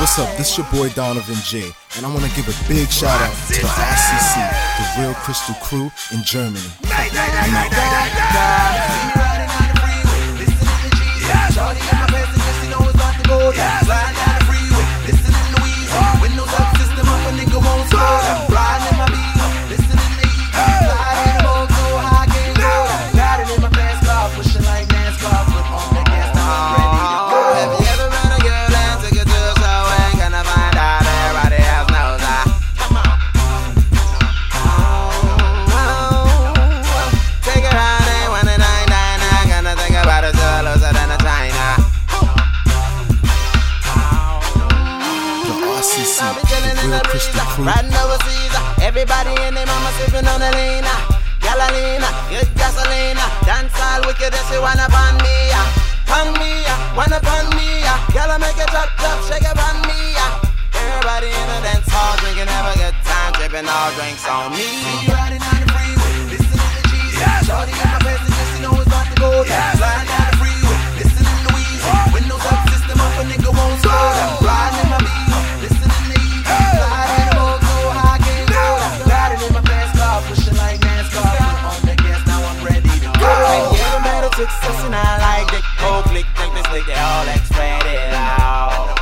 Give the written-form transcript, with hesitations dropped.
what's up? This is your boy Donovan J, and I want to give a big shout out to the RCC, the Real Crystal Crew in Germany. Riding overseas, everybody in their mama sipping on the lean. Galalina, good gasolina. Dance all wicked as you wanna pan me. Wanna pan me. Gala make it drop, shake it pan me. Everybody in the dance hall drinking, have a good time, dripping all drinks on me. Riding on the freeway, listening to Jesus. Shorty in my face, just you know it's about to go down. Flying down the freeway, listening to Weezy. Windows up, system up, a nigga won't slow down. Riding in my beat, listening to Easy. Sliding in the boat, so high, can't go down. Riding in my fast car, pushing like NASCAR. Put on the gas, now I'm ready to go. And you ever met a success and I like it. Whole click, think this lick, they all X-rated out.